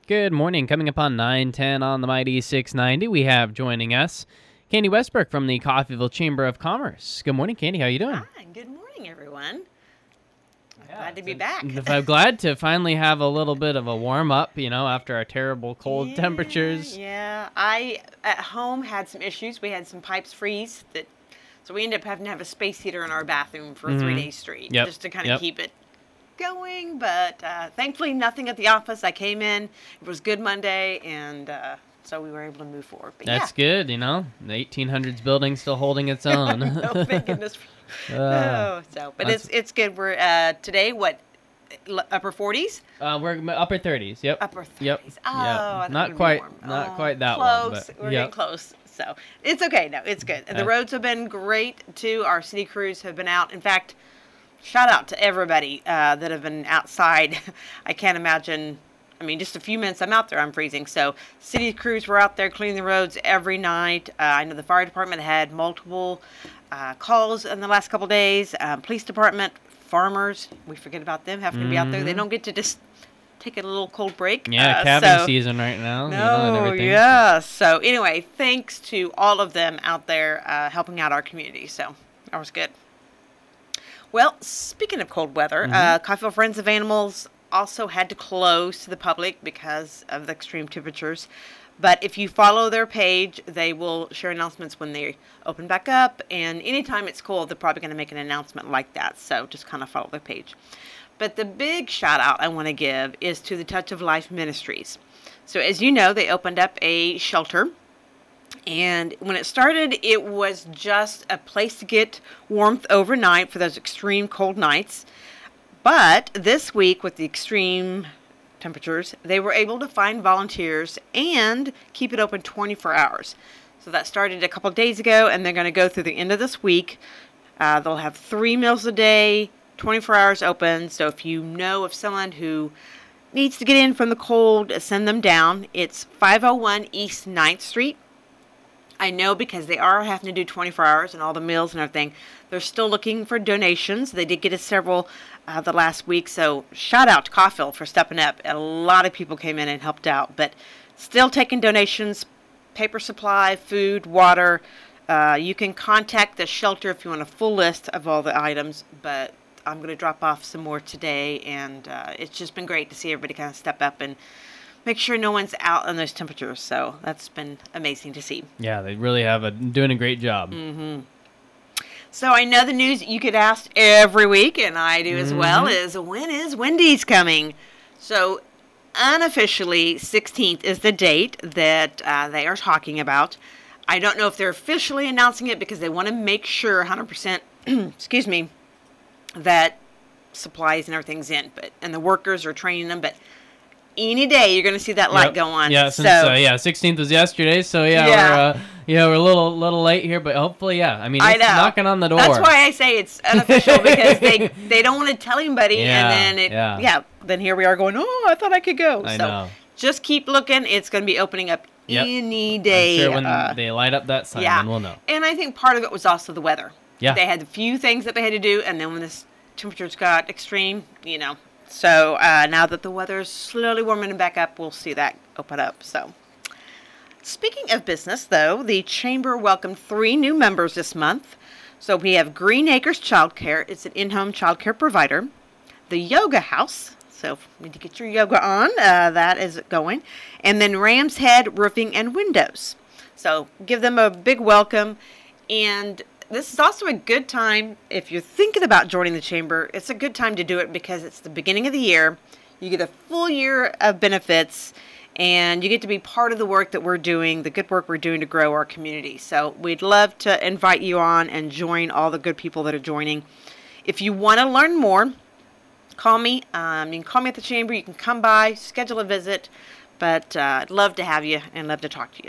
Good morning. Coming up on 9:10 on the Mighty 690, we have joining us Candy Westbrook from the Coffeyville Chamber of Commerce. Good morning, Candy. How are you doing? Hi, good morning, everyone. Glad to be back. I'm glad to finally have a little bit of a warm-up, after our terrible cold temperatures. Yeah, I, at home, had some issues. We had some pipes freeze, so we ended up having to have a space heater in our bathroom for 3 days straight, just to kind of keep it going. But thankfully, nothing at the office. I came in. It was good Monday, and so we were able to move forward. But That's good, the 1800s building still holding its own. No, thank goodness. But it's good. We're today, upper 40s? We're upper 30s. Yep. Upper 30s. Yep. Oh, not quite that close. one. But, we're getting close. So it's okay. No, it's good. And the roads have been great too. Our city crews have been out. In fact, shout out to everybody that have been outside. I can't imagine. I mean, just a few minutes I'm out there, I'm freezing. So city crews were out there cleaning the roads every night. I know the fire department had multiple calls in the last couple days. Police department, farmers, we forget about them having to be out there. They don't get to just take a little cold break. Yeah, calving season right now. No, and everything. Yeah. So anyway, thanks to all of them out there helping out our community. So that was good. Well, speaking of cold weather, Coffeyville Friends of Animals also had to close to the public because of the extreme temperatures. But if you follow their page, they will share announcements when they open back up. And anytime it's cold, they're probably going to make an announcement like that. So just kind of follow their page. But the big shout out I want to give is to the Touch of Life Ministries. So as you know, they opened up a shelter. And when it started, it was just a place to get warmth overnight for those extreme cold nights. But this week, with the extreme temperatures, they were able to find volunteers and keep it open 24 hours. So that started a couple of days ago, and they're going to go through the end of this week. They'll have 3 meals a day, 24 hours open. So if you know of someone who needs to get in from the cold, send them down. It's 501 East 9th Street. I know because they are having to do 24 hours and all the meals and everything. They're still looking for donations. They did get us several the last week. So shout out to Coffeyville for stepping up. A lot of people came in and helped out. But still taking donations, paper supply, food, water. You can contact the shelter if you want a full list of all the items. But I'm going to drop off some more today. And it's just been great to see everybody kind of step up and make sure no one's out in those temperatures. So that's been amazing to see. Yeah, they really have doing a great job. So I know the news you get asked every week, and I do as well, is when is Wendy's coming? So unofficially, 16th is the date that they are talking about. I don't know if they're officially announcing it because they want to make sure 100%, excuse me, that supplies and everything's in, and the workers are training them, but any day you're going to see that light go on. Yeah, since 16th was yesterday, so we're a little late here, but hopefully, I mean, it's knocking on the door. That's why I say it's unofficial because they don't want to tell anybody, and then then here we are going, oh, I thought I could go. I know. Just keep looking. It's going to be opening up any day. I'm sure when they light up that sign, then we'll know. And I think part of it was also the weather. Yeah. They had a few things that they had to do, and then when the temperatures got extreme, So now that the weather is slowly warming back up, we'll see that open up. So, speaking of business, though, the Chamber welcomed 3 new members this month. So we have Green Acres Childcare. It's an in-home childcare provider. The Yoga House. So if you need to get your yoga on, that is going. And then Ram's Head Roofing and Windows. So give them a big welcome. And this is also a good time, if you're thinking about joining the Chamber, it's a good time to do it because it's the beginning of the year. You get a full year of benefits, and you get to be part of the work that we're doing, the good work we're doing to grow our community. So we'd love to invite you on and join all the good people that are joining. If you want to learn more, call me. You can call me at the Chamber. You can come by, schedule a visit. But I'd love to have you and love to talk to you.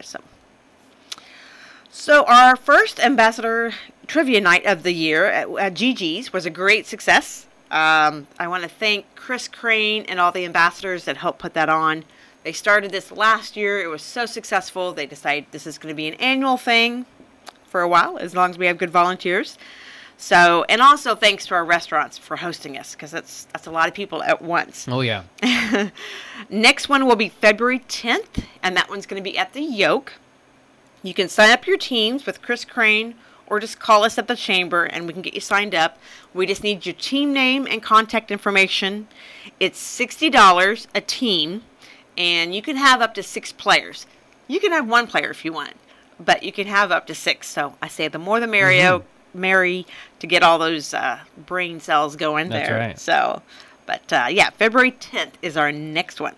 So our first Ambassador Trivia Night of the year at Gigi's was a great success. I want to thank Chris Crane and all the ambassadors that helped put that on. They started this last year. It was so successful. They decided this is going to be an annual thing for a while, as long as we have good volunteers. So, and also thanks to our restaurants for hosting us, because that's a lot of people at once. Oh, yeah. Next one will be February 10th, and that one's going to be at the Yoke. You can sign up your teams with Chris Crane, or just call us at the chamber and we can get you signed up. We just need your team name and contact information. It's $60 a team, and you can have up to 6 players. You can have 1 player if you want, but you can have up to 6. So I say the more the merry to get all those brain cells going there. That's right. So, but yeah, February 10th is our next one.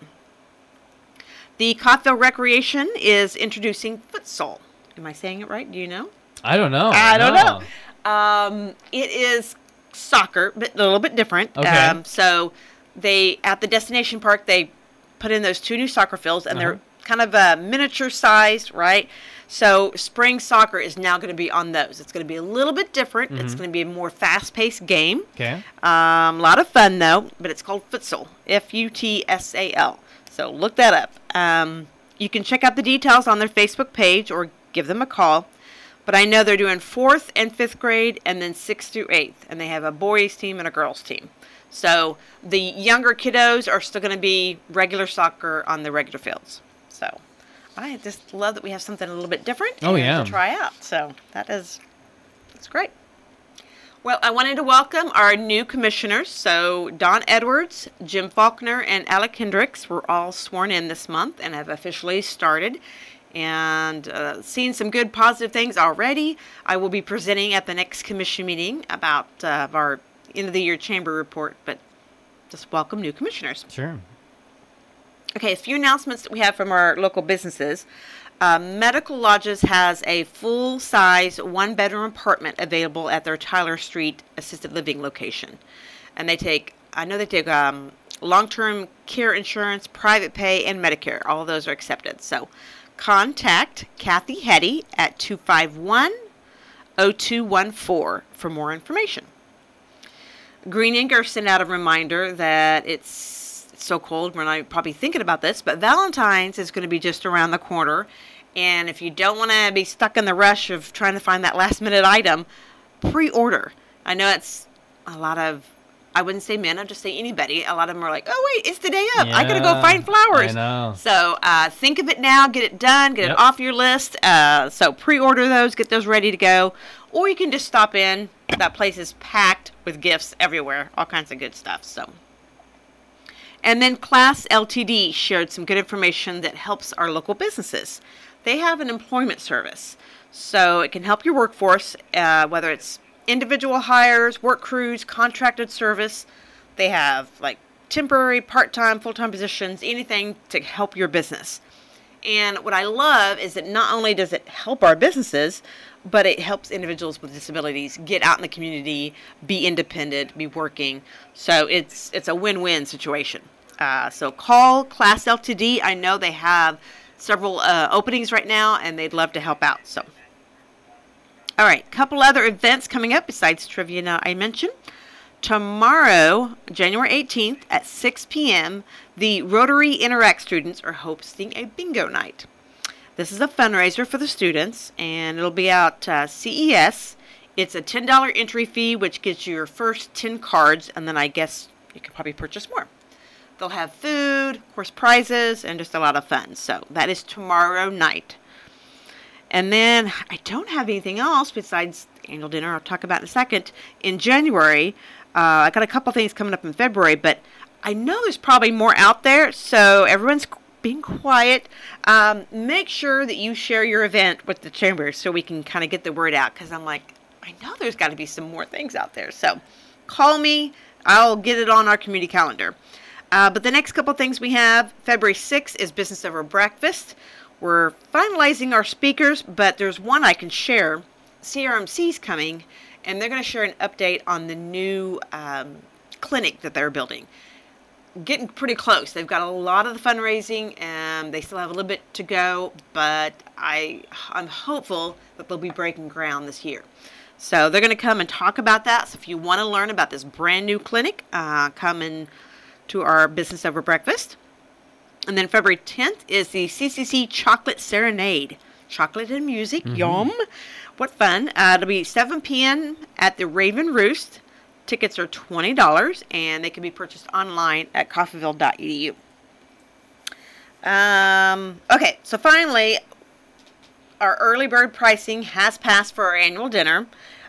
The Coffeyville Recreation is introducing futsal. Am I saying it right? Do you know? I don't know. I don't know. It is soccer, but a little bit different. Okay. So they, at the destination park, they put in those 2 new soccer fields, and they're kind of miniature sized, right? So spring soccer is now going to be on those. It's going to be a little bit different. It's going to be a more fast-paced game. Okay. A lot of fun, though, but it's called futsal, Futsal. So look that up. You can check out the details on their Facebook page or give them a call. But I know they're doing 4th and 5th grade, and then 6th through 8th. And they have a boys team and a girls team. So the younger kiddos are still going to be regular soccer on the regular fields. So I just love that we have something a little bit different to try out. So that's great. Well, I wanted to welcome our new commissioners. So Don Edwards, Jim Faulkner, and Alec Hendricks were all sworn in this month and have officially started. And seeing some good positive things already. I will be presenting at the next commission meeting about our end of the year chamber report, but just welcome new commissioners. Sure. Okay, a few announcements that we have from our local businesses. Medical Lodges has a full-size 1-bedroom apartment available at their Tyler Street assisted living location. And they take long-term care insurance, private pay, and Medicare. All of those are accepted. So contact Kathy Hetty at 251-0214 for more information. Green Acre sent out a reminder that it's so cold, we're not probably thinking about this, but Valentine's is going to be just around the corner. And if you don't want to be stuck in the rush of trying to find that last-minute item, pre-order. I know it's a lot of, I wouldn't say men, I'd just say anybody. A lot of them are like, oh, wait, it's the day up. I got to go find flowers. I know. So think of it now. Get it done. Get it off your list. So pre-order those. Get those ready to go. Or you can just stop in. That place is packed with gifts everywhere. All kinds of good stuff. So. And then Class LTD shared some good information that helps our local businesses. They have an employment service. So it can help your workforce, whether it's individual hires, work crews, contracted service. They have like temporary, part-time, full-time positions, anything to help your business. And what I love is that not only does it help our businesses, but it helps individuals with disabilities get out in the community, be independent, be working. So it's a win-win situation. So call Class LTD. I know they have several openings right now, and they'd love to help out. So. All right, couple other events coming up besides trivia I mentioned. Tomorrow, January 18th at 6 p.m., the Rotary Interact students are hosting a bingo night. This is a fundraiser for the students, and it'll be at CES. It's a $10 entry fee, which gets you your first 10 cards, and then I guess you can probably purchase more. They'll have food, of course, prizes, and just a lot of fun. So that is tomorrow night. And then I don't have anything else besides the annual dinner I'll talk about in a second. In January, I got a couple things coming up in February, but I know there's probably more out there, so everyone's being quiet. Make sure that you share your event with the chamber so we can kind of get the word out, because I'm like, I know there's got to be some more things out there. So call me. I'll get it on our community calendar. But the next couple things we have, February 6th is Business Over Breakfast. We're finalizing our speakers, but there's one I can share. CRMC's coming, and they're going to share an update on the new clinic that they're building. Getting pretty close. They've got a lot of the fundraising, and they still have a little bit to go, but I'm hopeful that they'll be breaking ground this year. So they're going to come and talk about that. So if you want to learn about this brand new clinic, come in to our Business Over Breakfast. And then February 10th is the CCC Chocolate Serenade. chocolate and music. Yum. What fun. It'll be 7 p.m. at the Raven Roost. Tickets are $20, and they can be purchased online at coffeeville.edu. Okay, so finally, our early bird pricing has passed for our annual dinner,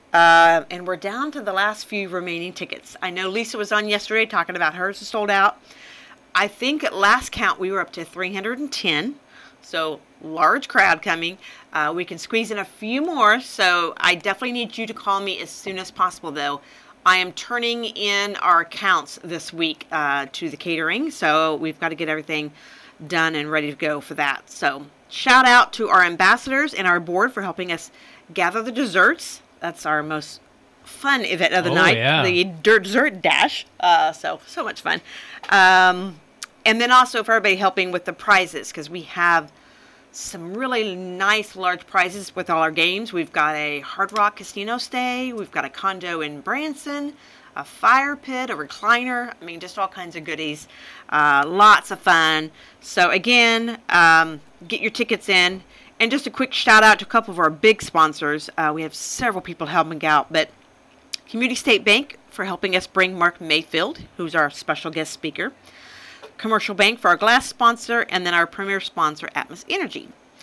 and we're down to the last few remaining tickets. I know Lisa was on yesterday talking about hers is sold out. I think at last count we were up to 310, so large crowd coming. We can squeeze in a few more, so I definitely need you to call me as soon as possible, though. I am turning in our counts this week to the catering, so we've got to get everything done and ready to go for that. So shout out to our ambassadors and our board for helping us gather the desserts. That's our most fun event of the night, the dessert dash. So much fun. And then also for everybody helping with the prizes, because we have some really nice large prizes with all our games. We've got a Hard Rock Casino stay. We've got a condo in Branson, a fire pit, a recliner. I mean, just all kinds of goodies. Lots of fun. So again, get your tickets in. And just a quick shout out to a couple of our big sponsors. We have several people helping out, but Community State Bank for helping us bring Mark Mayfield, who's our special guest speaker. Commercial Bank for our glass sponsor, and then our premier sponsor, Atmos Energy.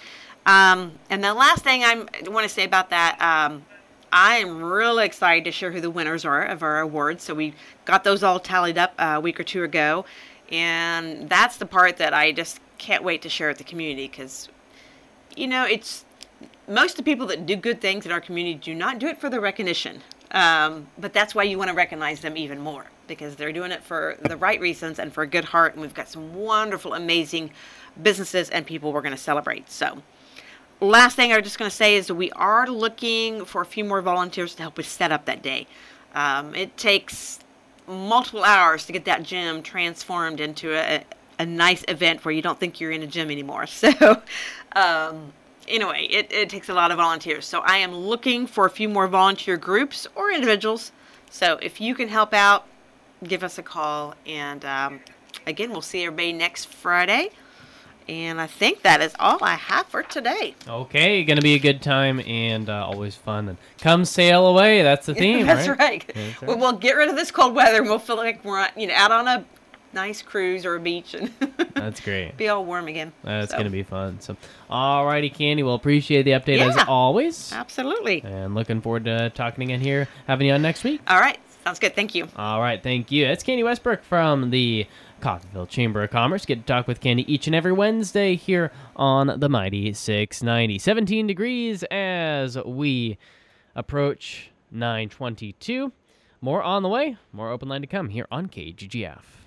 And the last thing I want to say about that, I am really excited to share who the winners are of our awards. So we got those all tallied up a week or two ago, and that's the part that I just can't wait to share with the community, because, you know, it's most of the people that do good things in our community do not do it for the recognition. But that's why you want to recognize them even more, because they're doing it for the right reasons and for a good heart. And we've got some wonderful, amazing businesses and people we're going to celebrate. So last thing I'm just going to say is that we are looking for a few more volunteers to help us set up that day. It takes multiple hours to get that gym transformed into a nice event where you don't think you're in a gym anymore. So, anyway, it takes a lot of volunteers. So I am looking for a few more volunteer groups or individuals. So if you can help out, give us a call. And again, we'll see everybody next Friday. And I think that is all I have for today. Okay, going to be a good time and always fun. And come sail away. That's the theme, That's right? right. That's right. We'll get rid of this cold weather and we'll feel like we're out on a nice cruise or a beach and That's great. be all warm again. That's going to be fun. So, alrighty, Candy. Well, appreciate the update as always. Absolutely. And looking forward to talking again here, having you on next week. All right. Sounds good. Thank you. All right. Thank you. That's Candy Westbrook from the Coffeeville Chamber of Commerce. Get to talk with Candy each and every Wednesday here on the Mighty 690. 17 degrees as we approach 9:22. More on the way. More open line to come here on KGGF.